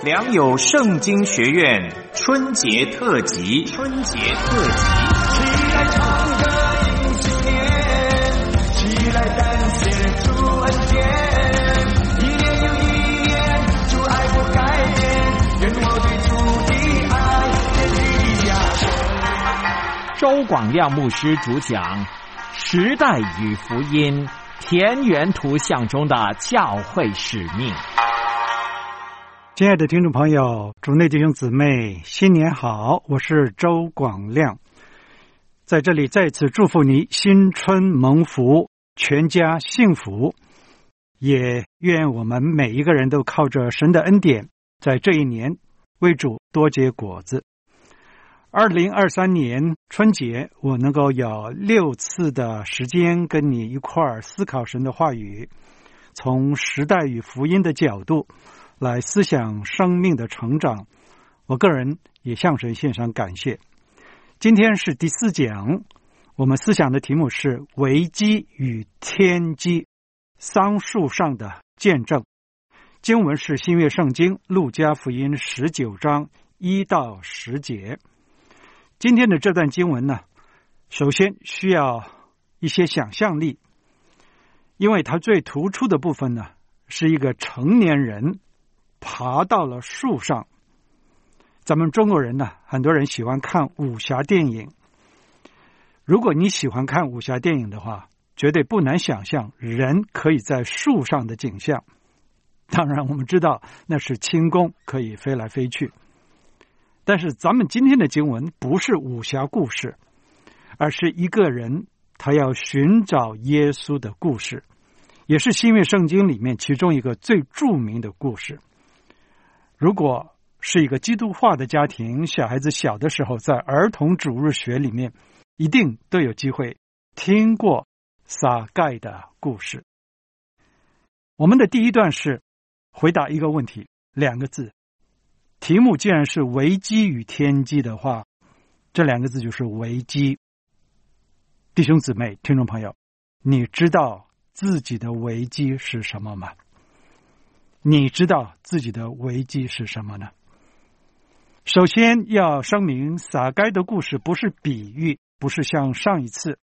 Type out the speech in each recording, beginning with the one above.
良友圣经学院春节特辑。起来唱歌迎新年，起来感谢主恩典，一年又一年，主爱不改变，愿我对主的爱天地加深。 周广亮牧师主讲时代与福音田园图像中的教会使命。 亲爱的听众朋友，主内弟兄姊妹，新年好，我是周广亮，在这里再次祝福你新春蒙福，全家幸福，也愿我们每一个人都靠着神的恩典，在这一年为主多结果子。2023年春节，我能够有6次的时间跟你一块儿思考神的话语，从时代与福音的角度来思想生命的成长，我个人也向神献上感谢。今天是第4讲，我们思想的题目是危机与天机，桑树上的见证。经文是新约圣经路加福音19章1到10节。今天的这段经文呢，首先需要一些想象力，因为它最突出的部分呢，是一个成年人爬到了树上。咱们中国人呢，很多人喜欢看武侠电影。如果你喜欢看武侠电影的话，绝对不难想象人可以在树上的景象。当然我们知道那是轻功，可以飞来飞去。但是咱们今天的经文不是武侠故事，而是一个人他要寻找耶稣的故事，也是新约圣经里面其中一个最著名的故事。如果是一个基督化的家庭，小孩子小的时候在儿童主日学里面一定都有机会听过撒该的故事。我们的第一段是回答一个问题，2个字，题目既然是危机与天机的话，这2个字就是危机。弟兄姊妹，听众朋友，你知道自己的危机是什么吗？你知道自己的危机是什么呢？首先要声明，撒该的故事不是比喻，不是像上一次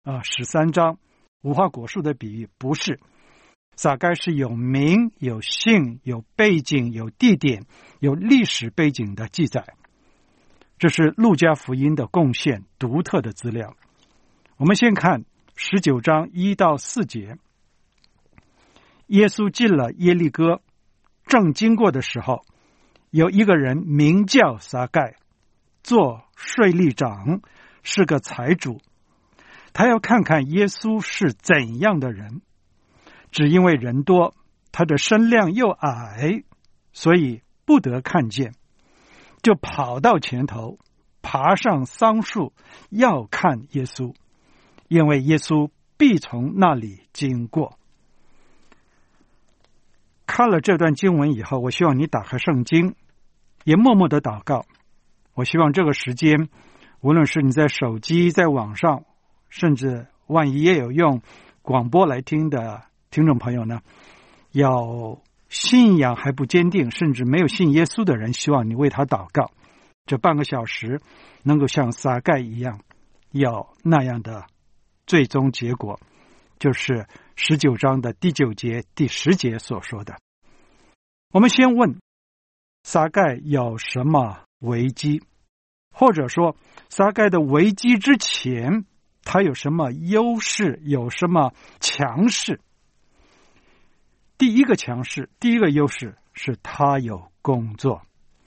13章无花果树的比喻，不是。撒该是有名有姓有背景有地点有历史背景的记载，这是路加福音的贡献，独特的资料。我们先看19章1到4节。耶稣进了耶利哥，正经过的时候，有一个人名叫撒该，做税吏长，是个财主。他要看看耶稣是怎样的人，只因为人多，他的身量又矮，所以不得看见，就跑到前头，爬上桑树，要看耶稣，因为耶稣必从那里经过。看了这段经文以后，我希望你打开圣经，也默默的祷告。我希望这个时间，无论是你在手机在网上，甚至万一也有用广播来听的听众朋友呢，要信仰还不坚定，甚至没有信耶稣的人，希望你为他祷告，这半个小时能够像撒该一样，要那样的最终结果，就是19章的第9节第10节所说的。我们先问，撒该有什么危机？或者说撒该的危机之前，他有什么优势，有什么强势？第一个强势，第一个优势是他有工作。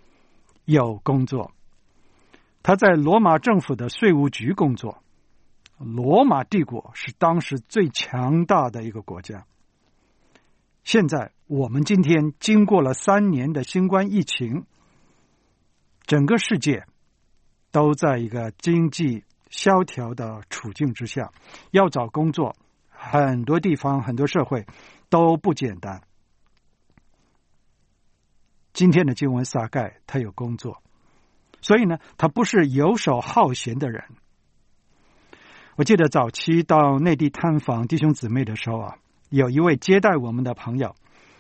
他在罗马政府的税务局工作。罗马帝国是当时最强大的一个国家。现在我们今天经过了3年的新冠疫情，整个世界都在一个经济萧条的处境之下，要找工作，很多地方很多社会都不简单。今天的经文撒该他有工作，所以呢，他不是游手好闲的人。我记得早期到内地探访弟兄姊妹的时候有一位接待我们的朋友，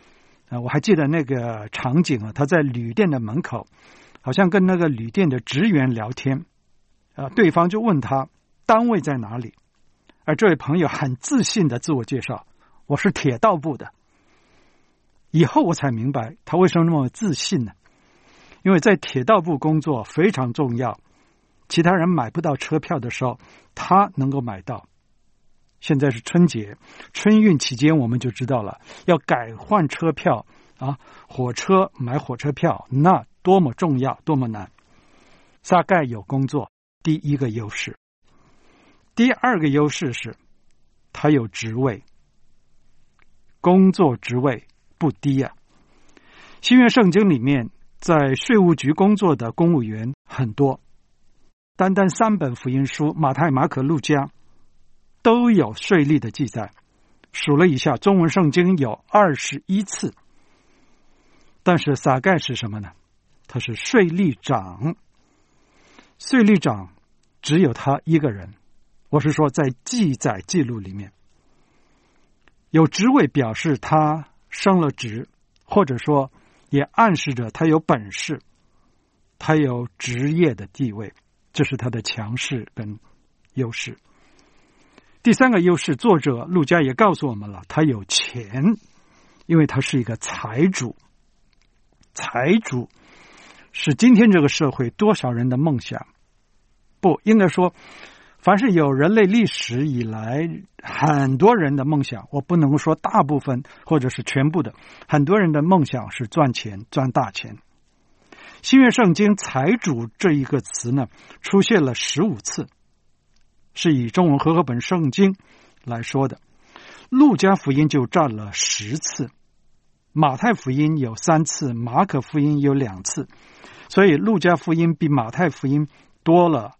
我还记得那个场景啊，他在旅店的门口，好像跟那个旅店的职员聊天，对方就问他单位在哪里，而这位朋友很自信的自我介绍，我是铁道部的。以后我才明白他为什么那么自信呢？因为在铁道部工作非常重要，其他人买不到车票的时候，他能够买到。现在是春节，春运期间我们就知道了，要改换车票啊，火车买火车票，那多么重要，多么难。撒该有工作，第一个优势。第二个优势是他有职位，工作职位不低啊。新约圣经里面在税务局工作的公务员很多，单单3本福音书马太、马可、路加都有税吏的记载，数了一下，中文圣经有21次。但是撒该是什么呢？他是税吏长，税吏长只有他一个人，我是说在记载记录里面有职位，表示他升了职，或者说也暗示着他有本事，他有职业的地位，这是他的强势跟优势。第三个优势，作者路加也告诉我们了，他有钱，因为他是一个财主。财主是今天这个社会多少人的梦想，不应该说凡是有人类历史以来很多人的梦想，我不能说大部分或者是全部的，很多人的梦想是赚钱，赚大钱。新约圣经财主这一个词呢，出现了15次，是以中文和合本圣经来说的。路加福音就占了10次，马太福音有3次，马可福音有2次，所以路加福音比马太福音多了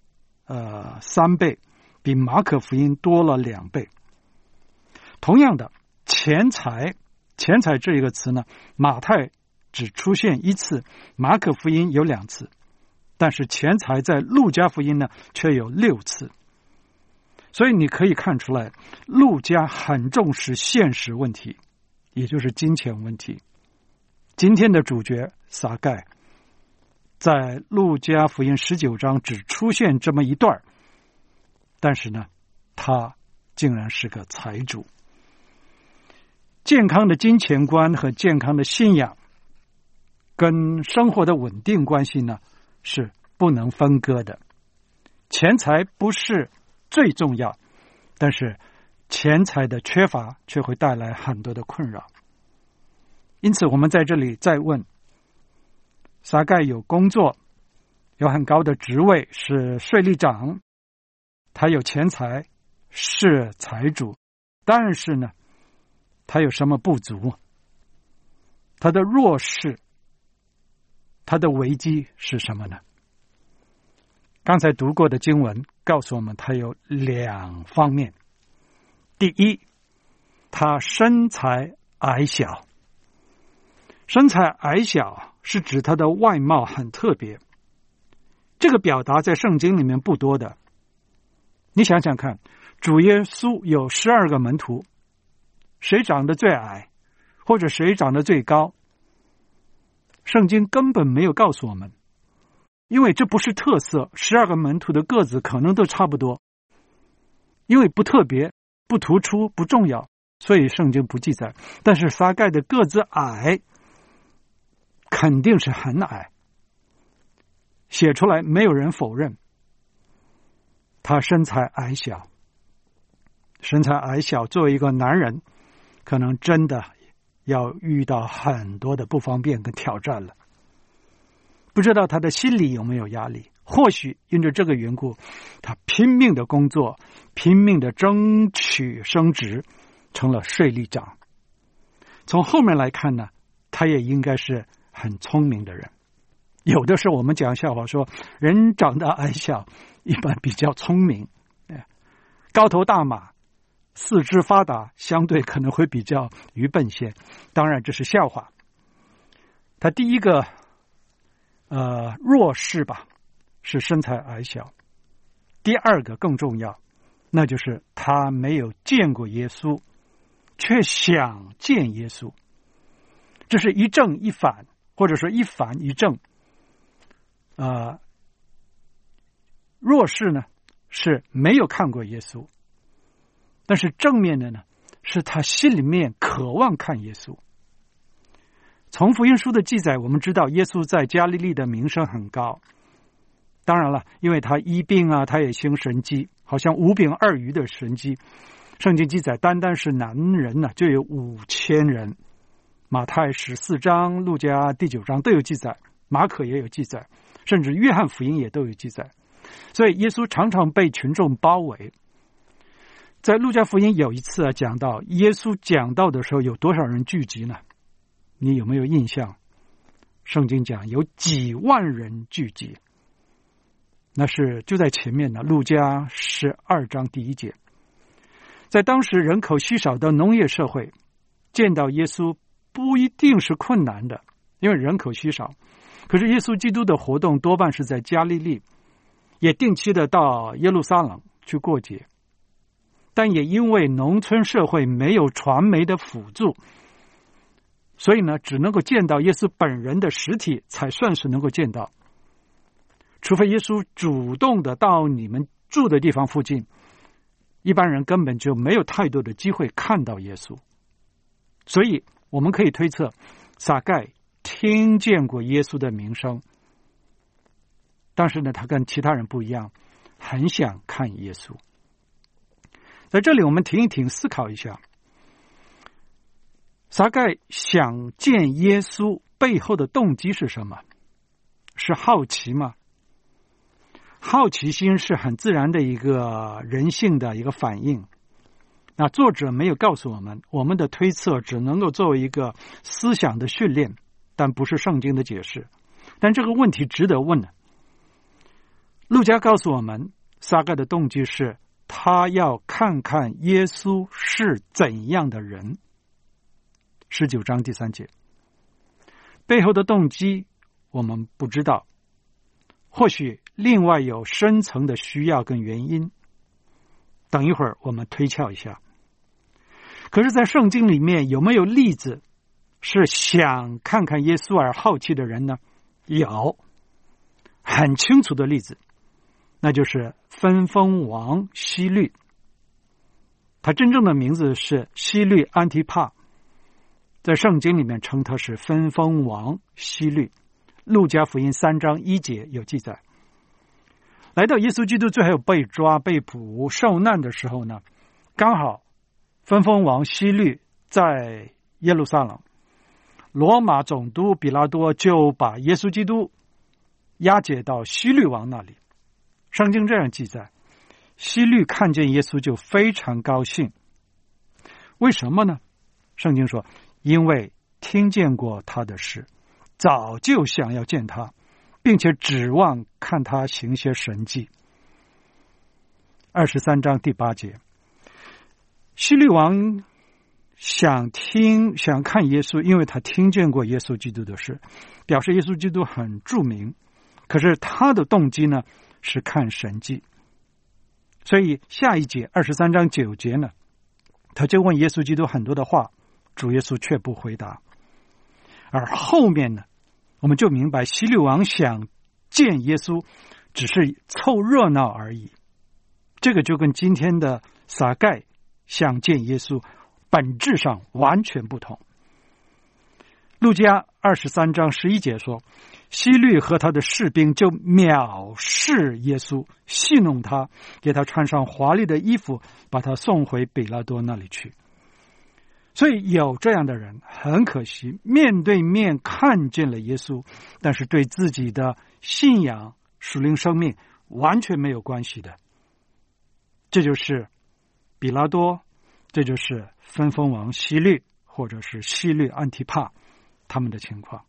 3倍，比马可福音多了2倍。同样的，钱财这一个词呢，马太只出现1次，马可福音有2次，但是钱财在路加福音呢却有6次。所以你可以看出来，路加很重视现实问题，也就是金钱问题。今天的主角撒该在路加福音19章只出现这么一段，但是呢，他竟然是个财主。健康的金钱观和健康的信仰跟生活的稳定关系呢，是不能分割的。钱财不是最重要，但是钱财的缺乏却会带来很多的困扰。因此我们在这里再问，撒该有工作，有很高的职位，是税吏长，他有钱财，是财主，但是呢，他有什么不足？他的弱势，他的危机是什么呢？刚才读过的经文告诉我们，他有2方面。第一，他身材矮小。身材矮小是指他的外貌很特别，这个表达在圣经里面不多的。你想想看，主耶稣有12个门徒，谁长得最矮，或者谁长得最高？圣经根本没有告诉我们，因为这不是特色，12个门徒的个子可能都差不多，因为不特别，不突出，不重要，所以圣经不记载。但是撒该的个子矮，肯定是很矮，写出来没有人否认。他身材矮小，身材矮小，作为一个男人，可能真的要遇到很多的不方便跟挑战了。不知道他的心里有没有压力？或许因着这个缘故，他拼命的工作，拼命的争取升职，成了税吏长。从后面来看呢，他也应该是很聪明的人。有的时候我们讲笑话说，人长得矮小一般比较聪明，高头大马四肢发达相对可能会比较愚笨些，当然这是笑话。他第一个弱势吧，是身材矮小。第二个更重要，那就是他没有见过耶稣，却想见耶稣。 这是一正一反，或者说一反一正。弱势呢是没有看过耶稣，但是正面的呢是他心里面渴望看耶稣。从福音书的记载我们知道耶稣在加利利的名声很高，当然了，因为他医病啊，他也行神迹，好像5饼2鱼的神迹。圣经记载单单是男人呢就有5000人，马太14章、路加第9章都有记载，马可也有记载，甚至约翰福音也都有记载。所以耶稣常常被群众包围。在路加福音有一次讲到耶稣讲道的时候有多少人聚集呢？你有没有印象？圣经讲有几万人聚集，那是就在前面的路加12章第1节。在当时人口稀少的农业社会，见到耶稣不一定是困难的，因为人口稀少。可是耶稣基督的活动多半是在加利利，也定期的到耶路撒冷去过节，但也因为农村社会没有传媒的辅助，所以呢只能够见到耶稣本人的实体才算是能够见到。除非耶稣主动的到你们住的地方附近，一般人根本就没有太多的机会看到耶稣。所以我们可以推测撒该听见过耶稣的名声，但是呢他跟其他人不一样，很想看耶稣。在这里我们停一停，思考一下，撒该想见耶稣背后的动机是什么？是好奇吗？好奇心是很自然的一个人性的一个反应。那作者没有告诉我们，我们的推测只能够作为一个思想的训练，但不是圣经的解释。但这个问题值得问。路加告诉我们，撒该的动机是他要看看耶稣是怎样的人。19章第3节。背后的动机我们不知道，或许另外有深层的需要跟原因，等一会儿我们推敲一下。可是在圣经里面有没有例子是想看看耶稣而好奇的人呢？有，很清楚的例子，那就是分封王希律。他真正的名字是希律安提帕，在圣经里面称他是分封王希律。路加福音3章1节有记载。来到耶稣基督最后被抓被捕受难的时候呢，刚好分封王希律在耶路撒冷，罗马总督比拉多就把耶稣基督押解到希律王那里。圣经这样记载，希律看见耶稣就非常高兴。为什么呢？圣经说，因为听见过他的事，早就想要见他，并且指望看他行些神迹。23章第8节。希律王想看耶稣，因为他听见过耶稣基督的事，表示耶稣基督很著名。可是他的动机呢是看神迹。所以下一节23章9节呢，他就问耶稣基督很多的话，主耶稣却不回答。而后面呢，我们就明白希律王想见耶稣只是凑热闹而已。这个就跟今天的撒该想见耶稣本质上完全不同。路加23章11节说，希律和他的士兵就藐视耶稣，戏弄他，给他穿上华丽的衣服，把他送回比拉多那里去。所以有这样的人，很可惜面对面看见了耶稣，但是对自己的信仰属灵生命完全没有关系的。这就是比拉多，这就是分封王希律，或者是希律安提帕他们的情况。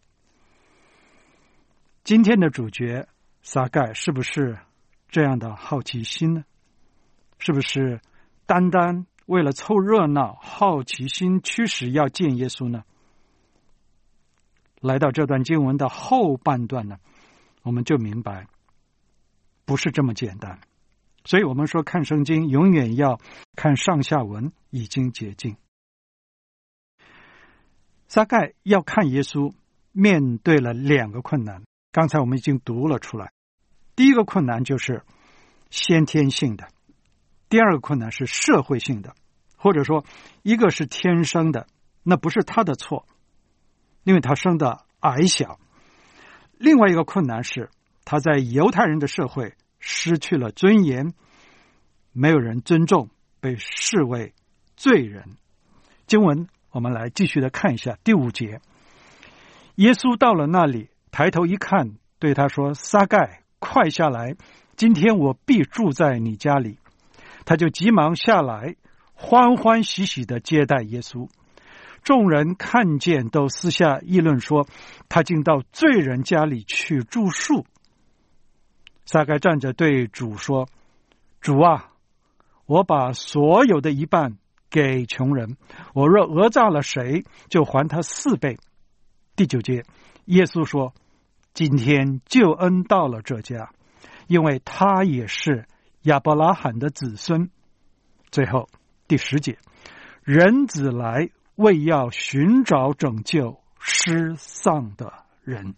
今天的主角撒该是不是这样的好奇心呢？是不是单单为了凑热闹，好奇心驱使要见耶稣呢？来到这段经文的后半段呢，我们就明白不是这么简单。所以我们说看圣经永远要看上下文，已经解经。 撒该要看耶稣，面对了2个困难，刚才我们已经读了出来。第一个困难就是先天性的，第二个困难是社会性的，或者说一个是天生的，那不是他的错，因为他生的矮小。另外一个困难是他在犹太人的社会失去了尊严，没有人尊重，被视为罪人。经文我们来继续的看一下第5节。耶稣到了那里，抬头一看，对他说：撒该，快下来，今天我必住在你家里。他就急忙下来，欢欢喜喜的接待耶稣。众人看见，都私下议论说，他竟到罪人家里去住宿。撒该站着对主说：主啊，我把所有的一半给穷人，我若讹诈了谁，就还他4倍。第9节，耶稣说：今天救恩到了这家，因为他也是亚伯拉罕的子孙。最后第10节，人子来，为要寻找拯救失丧的人。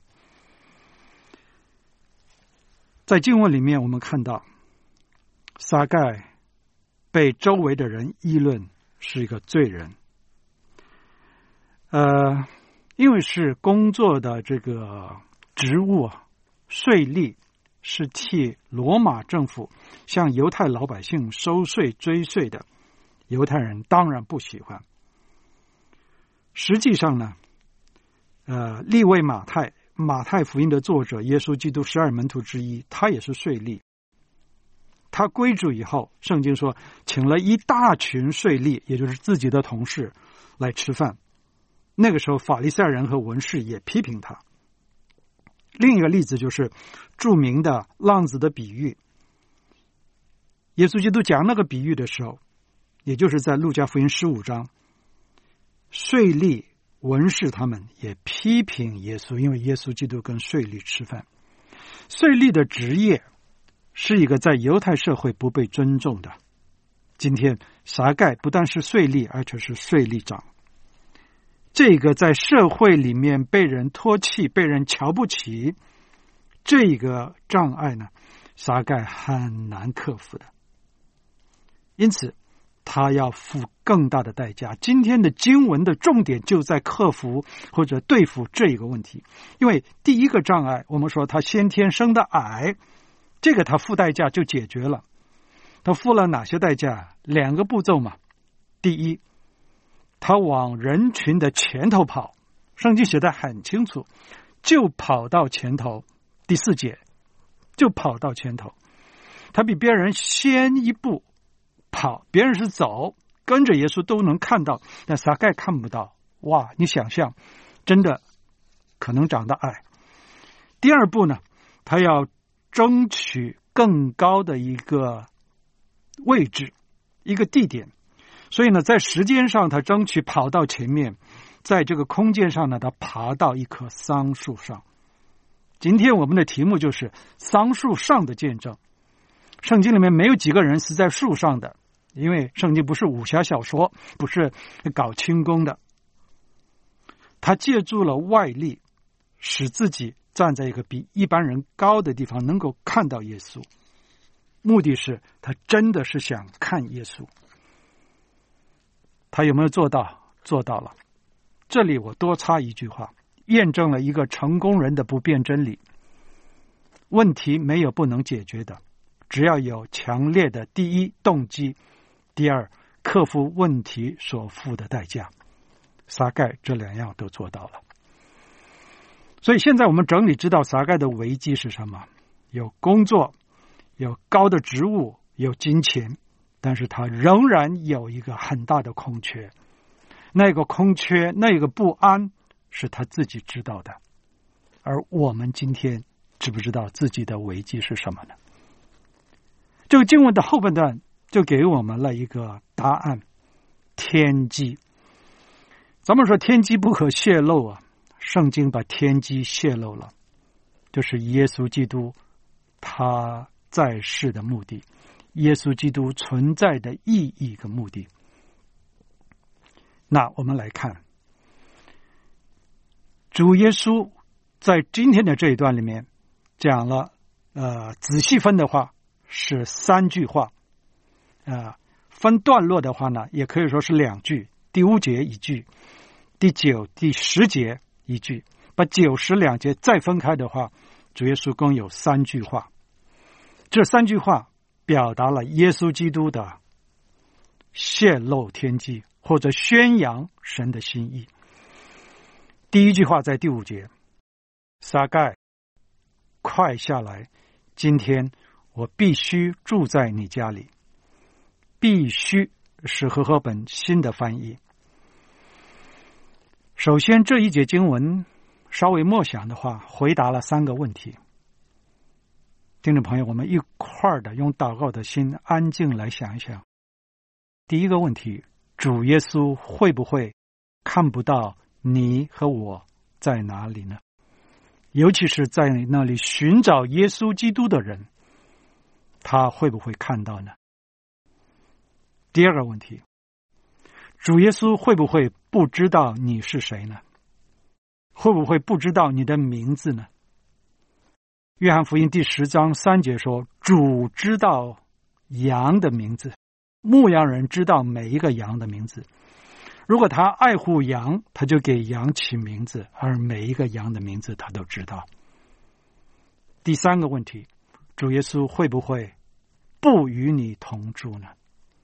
在经文里面我们看到，撒该被周围的人议论是一个罪人。因为是工作的这个职务税吏是替罗马政府向犹太老百姓收税追税的，犹太人当然不喜欢。实际上呢，利未马太福音的作者，耶稣基督12门徒之一，他也是税吏。他归主以后，圣经说请了一大群税吏，也就是自己的同事来吃饭。那个时候法利赛人和文士也批评他。另一个例子就是著名的浪子的比喻。耶稣基督讲那个比喻的时候，也就是在路加福音15章，税吏文士他们也批评耶稣，因为耶稣基督跟税吏吃饭。税吏的职业是一个在犹太社会不被尊重的。今天撒该不但是税吏，而且是税吏长。这个在社会里面被人唾弃，被人瞧不起，这个障碍呢，撒该很难克服的。因此他要付更大的代价。今天的经文的重点就在克服或者对付这一个问题。因为第一个障碍，我们说他先天生的矮，这个他付代价就解决了。他付了哪些代价？2个步骤嘛。第一，他往人群的前头跑，圣经写得很清楚，就跑到前头。第4节，就跑到前头。他比别人先一步跑，别人是走，跟着耶稣都能看到，但撒该看不到。哇，你想象，真的可能长得矮。第2步呢，他要争取更高的一个位置，一个地点。所以呢，在时间上他争取跑到前面，在这个空间上呢，他爬到一棵桑树上。今天我们的题目就是桑树上的见证。圣经里面没有几个人是在树上的，因为圣经不是武侠小说，不是搞轻功的。他借助了外力，使自己站在一个比一般人高的地方，能够看到耶稣。目的是他真的是想看耶稣。他有没有做到？做到了。这里我多插一句话，验证了一个成功人的不变真理：问题没有不能解决的，只要有强烈的第一动机，第二克服问题所付的代价。撒该这2样都做到了。所以现在我们整理知道撒该的危机是什么：有工作，有高的职务，有金钱，但是他仍然有一个很大的空缺。那个空缺，那个不安是他自己知道的。而我们今天知不知道自己的危机是什么呢？这个经文的后半段就给我们了一个答案：天机。咱们说天机不可泄露啊，圣经把天机泄露了，就是耶稣基督他在世的目的，耶稣基督存在的意义跟目的。那我们来看， 主耶稣在今天的这一段里面讲了仔细分的话是3句话，分段落的话呢也可以说是2句，第5节1句，第9、第10节1句，把9、10、2节再分开的话，主耶稣共有3句话。这3句话表达了耶稣基督的泄露天机，或者宣扬神的心意。第1句话在第5节，撒该，快下来，今天我必须住在你家里。必须是和合本新的翻译。首先这一节经文稍微默想的话，回答了3个问题。听众朋友，我们一块儿的用祷告的心安静来想一想。第一个问题，主耶稣会不会看不到你和我在哪里呢？尤其是在那里寻找耶稣基督的人，他会不会看到呢？第二个问题，主耶稣会不会不知道你是谁呢？会不会不知道你的名字呢？约翰福音第10章3节说，主知道羊的名字，牧羊人知道每一个羊的名字。如果他爱护羊，他就给羊起名字，而每一个羊的名字他都知道。第3个问题，主耶稣会不会不与你同住呢？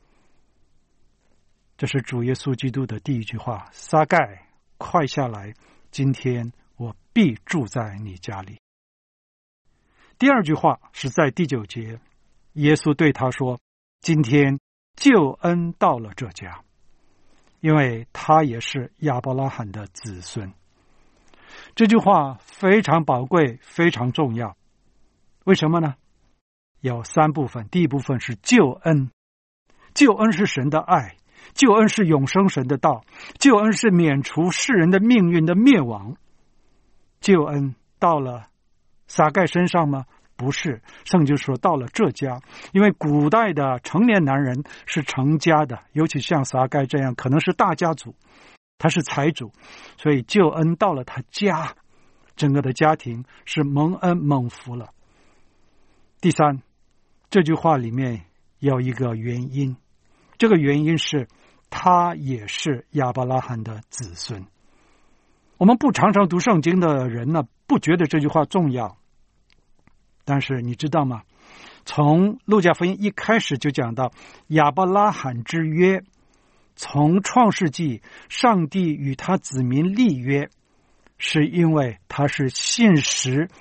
这是主耶稣基督的第1句话，撒该，快下来，今天我必住在你家里。第2句话是在第9节，耶稣对他说，今天救恩到了这家，因为他也是亚伯拉罕的子孙。这句话非常宝贵，非常重要。为什么呢？有3部分。第一部分是救恩，救恩是神的爱，救恩是永生神的道，救恩是免除世人的命运的灭亡。救恩到了撒该身上吗？不是，圣经说到了这家，因为古代的成年男人是成家的，尤其像撒该这样可能是大家族，他是财主，所以救恩到了他家，整个的家庭是蒙恩蒙福了。第3，这句话里面有一个原因，这个原因是他也是亚伯拉罕的子孙。我们不常常读圣经的人呢，不觉得这句话重要，但是你知道吗？从路加福音一开始就讲到亚伯拉罕之约，从创世纪上帝与他子民立约，是因为他是信实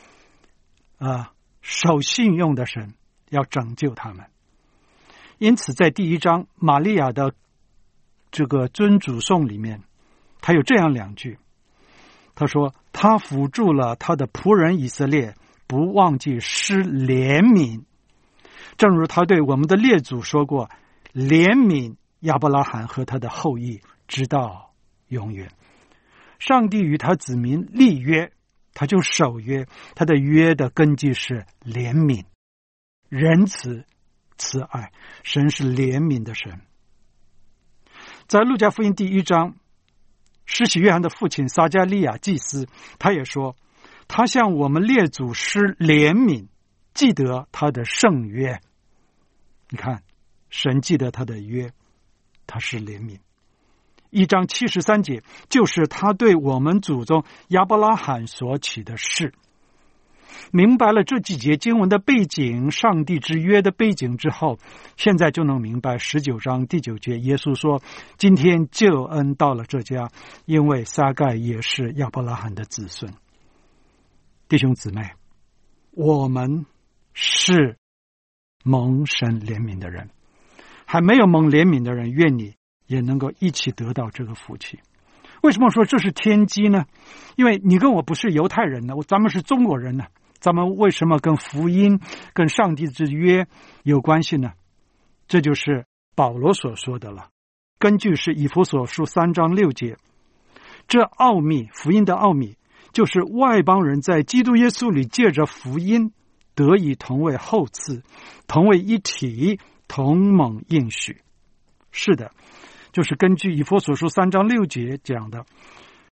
守信用的神，要拯救他们。因此在第1章玛利亚的这个尊主颂里面，他有这样2句，他说他扶助了他的仆人以色列，不忘记施怜悯，正如他对我们的列祖说过，怜悯亚伯拉罕和他的后裔直到永远。上帝与他子民立约，他就守约，他的约的根基是怜悯、仁慈、慈爱，神是怜悯的神。在路加福音第1章，施洗约翰的父亲撒迦利亚祭司，他也说，他向我们列祖施怜悯，记得他的圣约。你看，神记得他的约，他是怜悯。1章73节，就是他对我们祖宗亚伯拉罕所起的誓。明白了这几节经文的背景，上帝之约的背景之后，现在就能明白19章第9节耶稣说，今天救恩到了这家，因为撒该也是亚伯拉罕的子孙。弟兄姊妹，我们是蒙神怜悯的人，还没有蒙怜悯的人，愿你也能够一起得到这个福气。为什么说这是天机呢？因为你跟我不是犹太人呢，咱们是中国人呢，咱们为什么跟福音、跟上帝之约有关系呢？这就是保罗所说的了。根据是以弗所书3章6节，这奥秘，福音的奥秘，就是外邦人在基督耶稣里借着福音得以同为后嗣，同为一体，同蒙应许。是的，就是根据以弗所书3章6节讲的，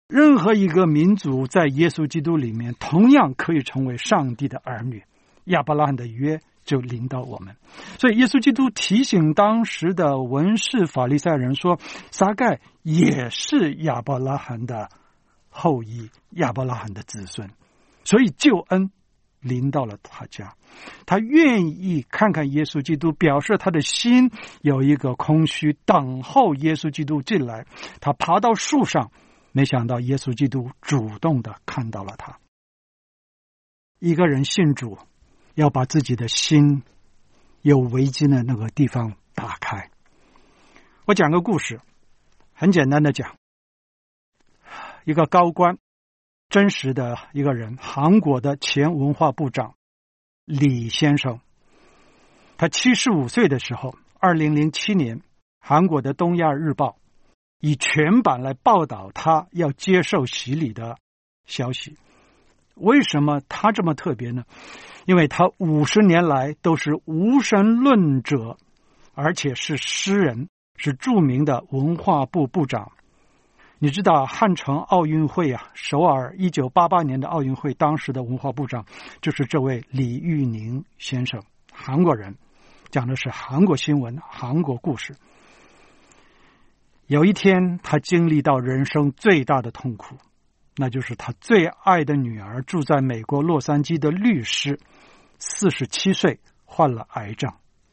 任何一个民族在耶稣基督里面同样可以成为上帝的儿女，亚伯拉罕的约就临到我们。所以耶稣基督提醒当时的文士法利赛人说，撒该也是亚伯拉罕的后裔，亚伯拉罕的子孙，所以救恩临到了他家。他愿意看看耶稣基督，表示他的心有一个空虚，等候耶稣基督进来。他爬到树上，没想到耶稣基督主动的看到了他。一个人信主，要把自己的心有围巾的那个地方打开。我讲个故事，很简单的讲，一个高官，真实的一个人，韩国的前文化部长李先生，他75岁的时候，2007年韩国的东亚日报以全版来报道他要接受洗礼的消息。为什么他这么特别呢？因为他50年来都是无神论者，而且是诗人，是著名的文化部部长。你知道汉城奥运会啊，首尔1988年的奥运会，当时的文化部长就是这位李玉宁先生，韩国人，讲的是韩国新闻、韩国故事。有一天他经历到人生最大的痛苦，那就是他最爱的女儿住在美国洛杉矶的律师，47岁患了癌症，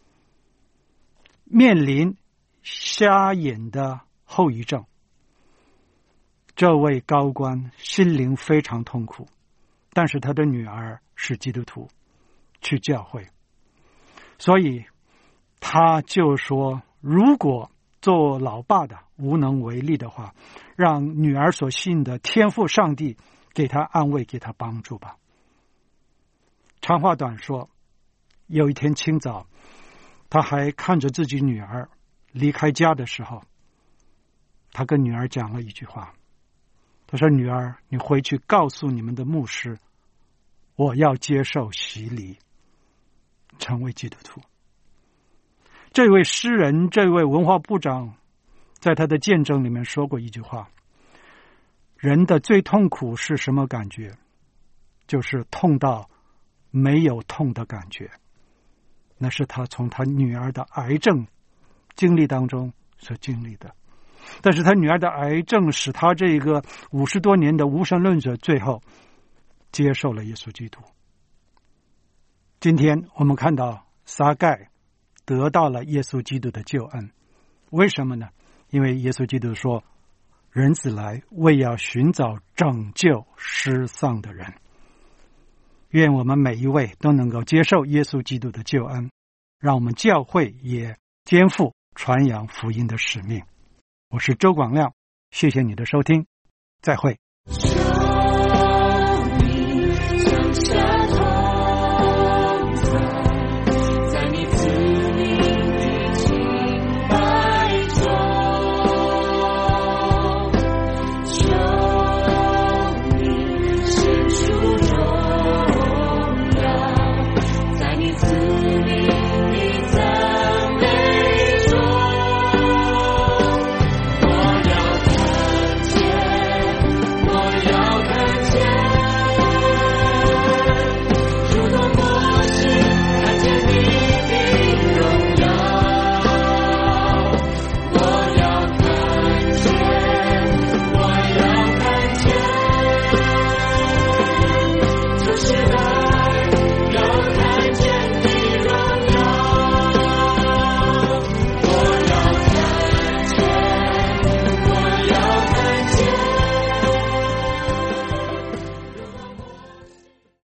面临瞎眼的后遗症。这位高官心灵非常痛苦，但是他的女儿是基督徒，去教会，所以他就说，如果做老爸的无能为力的话，让女儿所信的天父上帝给他安慰，给他帮助吧。长话短说，有一天清早，他还看着自己女儿离开家的时候，他跟女儿讲了一句话，他说，女儿，你回去告诉你们的牧师，我要接受洗礼，成为基督徒。这位诗人，这位文化部长，在他的见证里面说过一句话，人的最痛苦是什么感觉？就是痛到没有痛的感觉。那是他从他女儿的癌症经历当中所经历的。但是他女儿的癌症使他这个50多年的无神论者最后接受了耶稣基督。今天我们看到撒该得到了耶稣基督的救恩，为什么呢？因为耶稣基督说，人子来为要寻找拯救失丧的人。愿我们每一位都能够接受耶稣基督的救恩，让我们教会也肩负传扬福音的使命。我是周广亮，谢谢你的收听，再会。